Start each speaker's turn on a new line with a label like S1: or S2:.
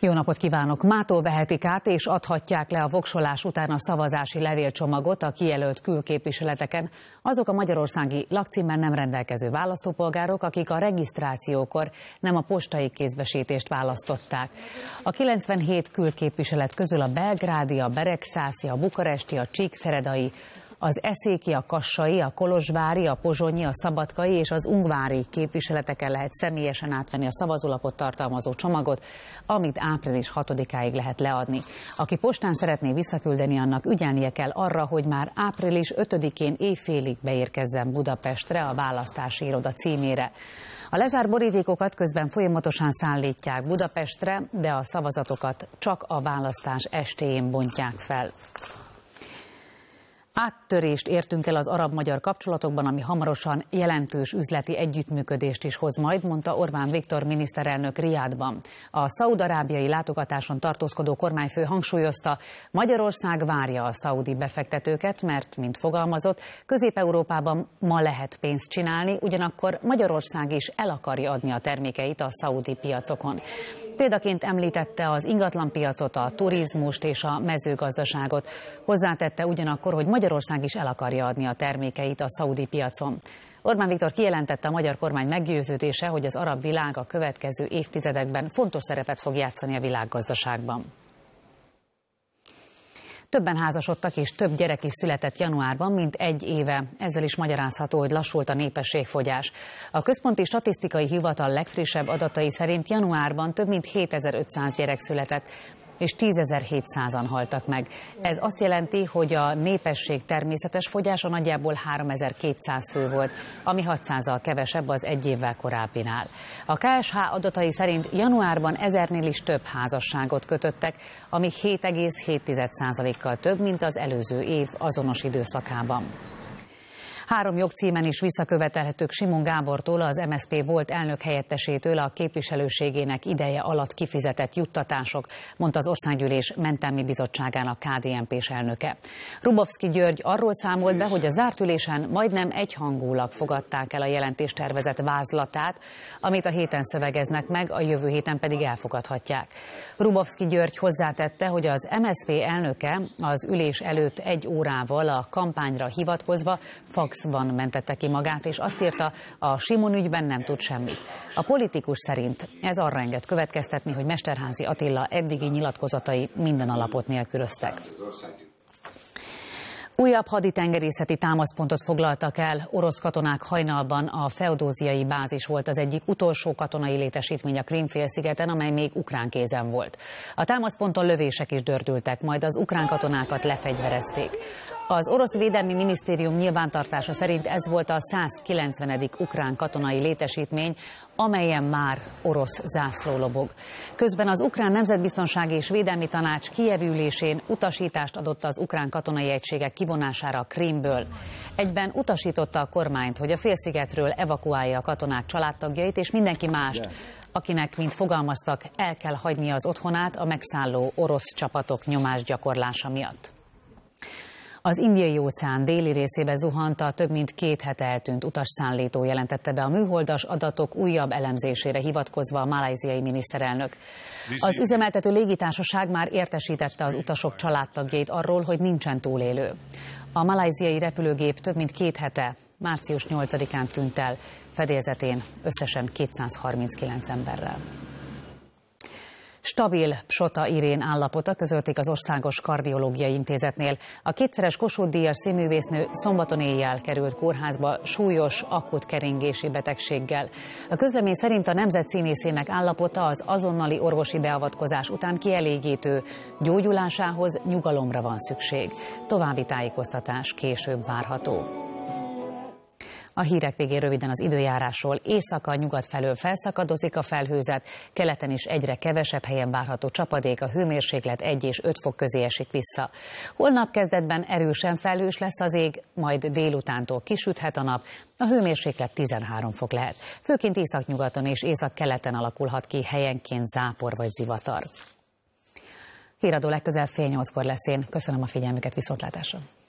S1: Jó napot kívánok! Mától vehetik át és adhatják le a voksolás után a szavazási levélcsomagot a kijelölt külképviseleteken azok a magyarországi lakcímmel nem rendelkező választópolgárok, akik a regisztrációkor nem a postai kézbesítést választották. A 97 külképviselet közül a belgrádi, a beregszászi, a bukaresti, a csíkszeredai, az eszéki, a kassai, a kolozsvári, a pozsonyi, a szabadkai és az ungvári képviseleteken lehet személyesen átvenni a szavazólapot tartalmazó csomagot, amit április 6-áig lehet leadni. Aki postán szeretné visszaküldeni, annak ügyelnie kell arra, hogy már április 5-én éjfélig beérkezzen Budapestre a választási iroda címére. A lezárt borítékokat közben folyamatosan szállítják Budapestre, de a szavazatokat csak a választás estéjén bontják fel. Áttörést értünk el az arab-magyar kapcsolatokban, ami hamarosan jelentős üzleti együttműködést is hoz majd, mondta Orbán Viktor miniszterelnök Riádban. A szaúd-arábiai látogatáson tartózkodó kormányfő hangsúlyozta, Magyarország várja a szaudi befektetőket, mert, mint fogalmazott, Közép-Európában ma lehet pénzt csinálni, ugyanakkor Magyarország is el akarja adni a termékeit a szaudi piacokon. Példaként említette az ingatlanpiacot, a turizmust és a mezőgazdaságot. Hozzátette ugyanakkor, hogy Magyarország is el akarja adni a termékeit a szaudi piacon. Orbán Viktor kijelentette, a magyar kormány meggyőződése, hogy az arab világ a következő évtizedekben fontos szerepet fog játszani a világgazdaságban. Többen házasodtak és több gyerek is született januárban, mint egy éve. Ezzel is magyarázható, hogy lassult a népességfogyás. A Központi Statisztikai Hivatal legfrissebb adatai szerint januárban több mint 7500 gyerek született, és 10.700-an haltak meg. Ez azt jelenti, hogy a népesség természetes fogyása nagyjából 3200 fő volt, ami 600-al kevesebb az egy évvel korábbinál. A KSH adatai szerint januárban 1000-nél is több házasságot kötöttek, ami 7,7%-kal több, mint az előző év azonos időszakában. 3 jogcímen is visszakövetelhetők Simon Gábortól, az MSZP volt elnökhelyettesétől a képviselőségének ideje alatt kifizetett juttatások, mondta az Országgyűlés Mentelmi Bizottságának KDNP-s elnöke. Rubovszki György arról számolt be, hogy a zárt ülésen majdnem egyhangulag fogadták el a jelentéstervezet vázlatát, amit a héten szövegeznek meg, a jövő héten pedig elfogadhatják. Rubovszki György hozzátette, hogy az MSZP elnöke az ülés előtt 1 órával a kampányra hivatkozva faxban mentette ki magát, és azt írta, a Simon ügyben nem tud semmit. A politikus szerint ez arra enged következtetni, hogy Mesterházy Attila eddigi nyilatkozatai minden alapot nélkülöztek. Újabb haditengerészeti támaszpontot foglaltak el orosz katonák hajnalban. A feodóziai bázis volt az egyik utolsó katonai létesítmény a Krím-félszigeten, amely még ukrán kézen volt. A támaszponton lövések is dördültek, majd az ukrán katonákat lefegyverezték. Az orosz védelmi minisztérium nyilvántartása szerint ez volt a 190. ukrán katonai létesítmény, amelyen már orosz zászló lobog. Közben az Ukrán Nemzetbiztonsági és Védelmi Tanács Kijev ülésén utasítást adott az ukrán katonai egységek kivonására a Krímből. Egyben utasította a kormányt, hogy a félszigetről evakuálja a katonák családtagjait és mindenki mást, akinek, mint fogalmaztak, el kell hagynia az otthonát a megszálló orosz csapatok nyomásgyakorlása miatt. Az Indiai-óceán déli részébe zuhant a több mint 2 hete eltűnt utasszállító, jelentette be a műholdas adatok újabb elemzésére hivatkozva a malajziai miniszterelnök. Az üzemeltető légitársaság már értesítette az utasok családtagjait arról, hogy nincsen túlélő. A malajziai repülőgép több mint 2 hete, március 8-án tűnt el, fedélzetén összesen 239 emberrel. Stabil Psota Irén állapota, közölték az Országos Kardiológiai Intézetnél. A 2-szeres Kossuth-díjas színművésznő szombaton éjjel került kórházba súlyos, akut keringési betegséggel. A közlemény szerint a nemzetszínészének állapota az azonnali orvosi beavatkozás után kielégítő, gyógyulásához nyugalomra van szükség. További tájékoztatás később várható. A hírek végén röviden az időjárásról. Északa, nyugat felől felszakadozik a felhőzet, keleten is egyre kevesebb helyen várható csapadék, a hőmérséklet 1 és 5 fok közé esik vissza. Holnap kezdetben erősen felhős lesz az ég, majd délutántól kisüthet a nap, a hőmérséklet 13 fok lehet. Főként északnyugaton és északkeleten alakulhat ki helyenként zápor vagy zivatar. Híradó legközelebb fél 8-kor lesz. Én köszönöm a figyelmüket, viszontlátásra!